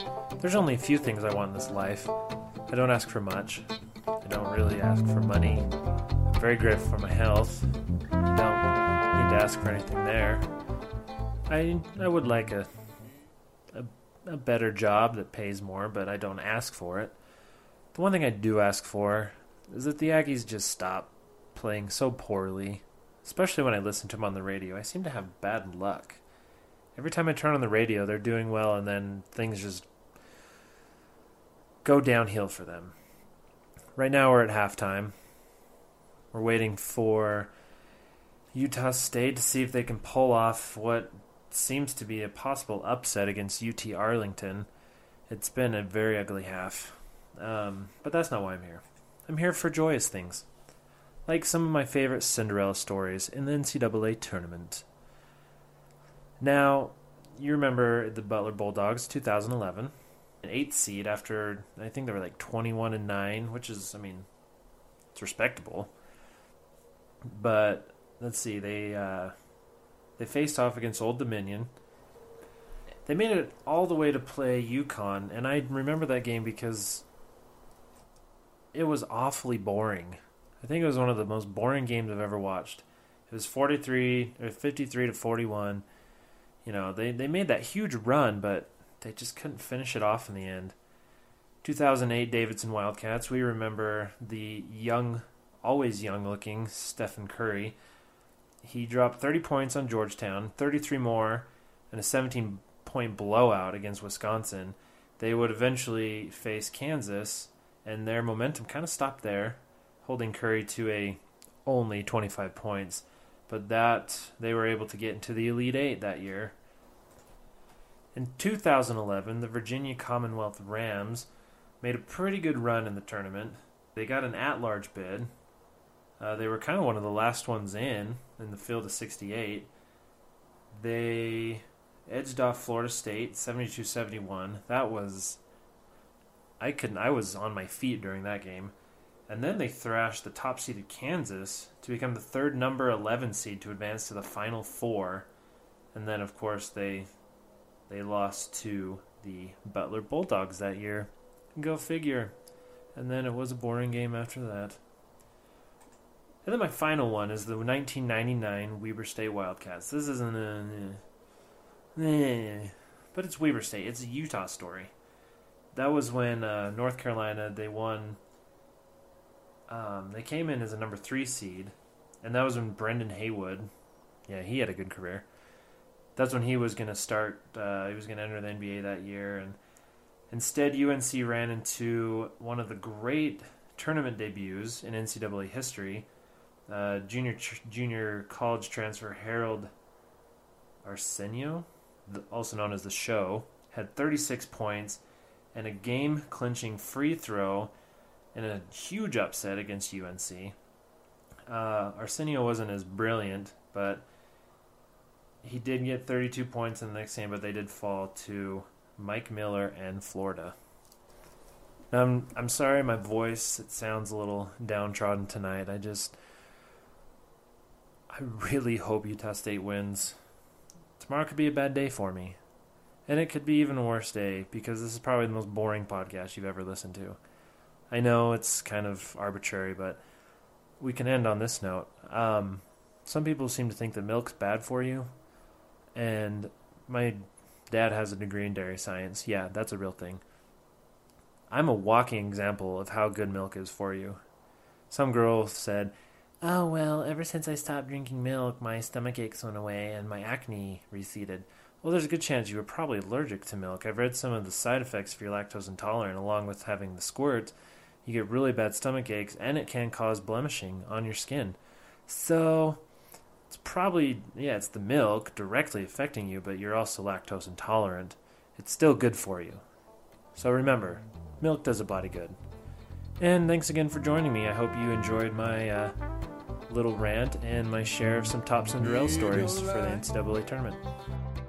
There's only a few things I want in this life. I don't ask for much. I don't really ask for money. I'm very grateful for my health. I don't need to ask for anything there. I would like a better job that pays more, but I don't ask for it. The one thing I do ask for is that the Aggies just stop playing so poorly, especially when I listen to them on the radio. I seem to have bad luck. Every time I turn on the radio, they're doing well, and then things just go downhill for them. Right now we're at halftime. We're waiting for Utah State to see if they can pull off what seems to be a possible upset against UT Arlington. It's been a very ugly half. But that's not why I'm here. I'm here for joyous things, like some of my favorite Cinderella stories in the NCAA tournament. Now, you remember the Butler Bulldogs 2011, an 8th seed after, I think they were like 21-9, which is, it's respectable. But let's see, they faced off against Old Dominion. They made it all the way to play UConn, and I remember that game because it was awfully boring. I think it was one of the most boring games I've ever watched. It was 53-41. They made that huge run, but they just couldn't finish it off in the end. 2008 Davidson Wildcats, we remember the always young-looking Stephen Curry. He dropped 30 points on Georgetown, 33 more, and a 17-point blowout against Wisconsin. They would eventually face Kansas, and their momentum kind of stopped there, holding Curry to only 25 points. But they were able to get into the Elite Eight that year. In 2011, the Virginia Commonwealth Rams made a pretty good run in the tournament. They got an at-large bid. They were kind of one of the last ones in the field of 68. They edged off Florida State 72-71. I was on my feet during that game. And then they thrashed the top-seeded Kansas to become the third number 11 seed to advance to the Final Four. And then, of course, they lost to the Butler Bulldogs that year. Go figure. And then it was a boring game after that. And then my final one is the 1999 Weber State Wildcats. This isn't but it's Weber State. It's a Utah story. That was when North Carolina, they won. They came in as a number 3 seed, and that was when Brendan Haywood, he had a good career. That's when he was going to start. He was going to enter the NBA that year, and instead UNC ran into one of the great tournament debuts in NCAA history. Junior college transfer Harold Arsenio, also known as The Show, had 36 points and a game-clinching free throw in a huge upset against UNC. Arsenio wasn't as brilliant, but he did get 32 points in the next game, but they did fall to Mike Miller and Florida. I'm sorry my voice, it sounds a little downtrodden tonight. I really hope Utah State wins. Tomorrow could be a bad day for me. And it could be even a worse day, because this is probably the most boring podcast you've ever listened to. I know it's kind of arbitrary, but we can end on this note. Some people seem to think that milk's bad for you, and my dad has a degree in dairy science. Yeah, that's a real thing. I'm a walking example of how good milk is for you. Some girl said, "Oh, well, ever since I stopped drinking milk, my stomach aches went away and my acne receded." Well, there's a good chance you were probably allergic to milk. I've read some of the side effects if you're lactose intolerant, along with having the squirts. You get really bad stomach aches, and it can cause blemishing on your skin. So it's probably, it's the milk directly affecting you, but you're also lactose intolerant. It's still good for you. So remember, milk does a body good. And thanks again for joining me. I hope you enjoyed my little rant and my share of some top Cinderella stories for the NCAA tournament.